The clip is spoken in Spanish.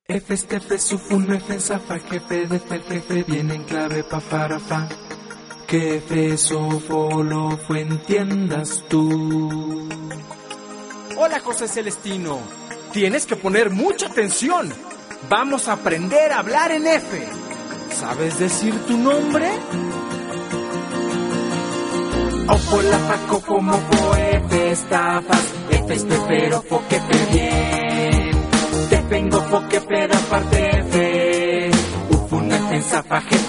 F, F, sufun, F, zafa, jefe, de jefe, viene en clave, pa, para, fa. Que F, sofo, lo fue, entiendas tú. Hola, José Celestino. Tienes que poner mucha atención. Vamos a aprender a hablar en F. ¿Sabes decir tu nombre? Ofo, la, fa, cofo, mofo, F, estafas, F, pero, fo, que fe, bien. Te vengo, fo, que fe, da parte, F. Ufun, F, zafa, jefe,